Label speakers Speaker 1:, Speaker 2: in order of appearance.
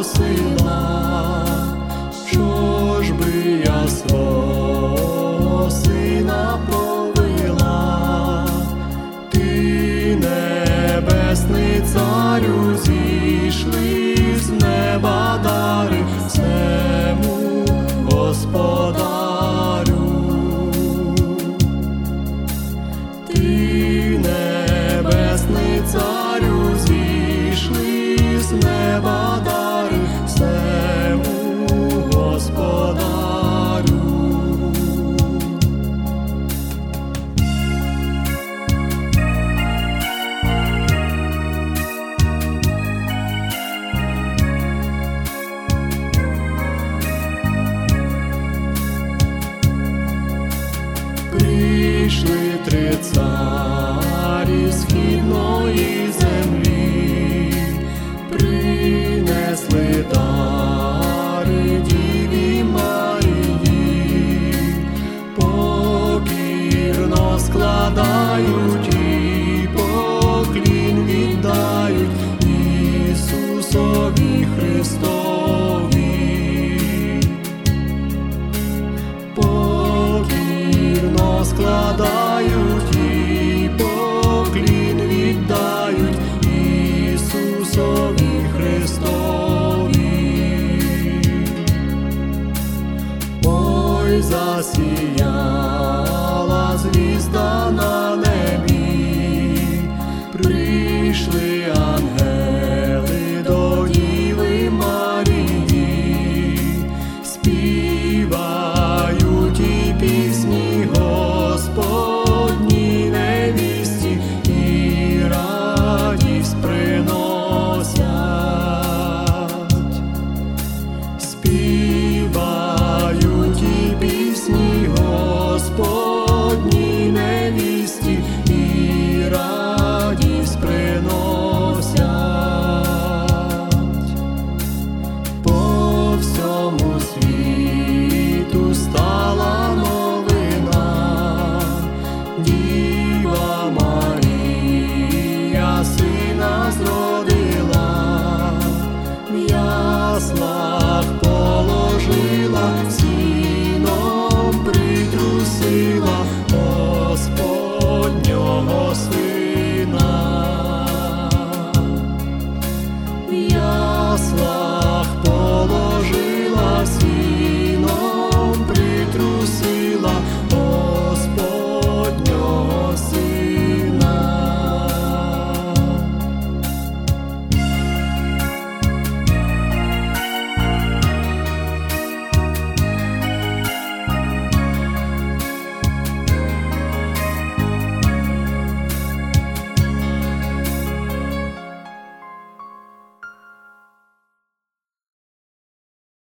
Speaker 1: просила, що ж би я свого сина повела. Ти, небесний царю, зійшли з неба дари всему Господарю. Ти, небесний царю, зійшли з неба дари всему Господарю. Прийшли три царі східної землі, принесли дари Діві Марії, покірно складають і поклін віддають Ісусові Христові. Покірно складають і поклін віддають Ісусові Христові. Ой, засіяв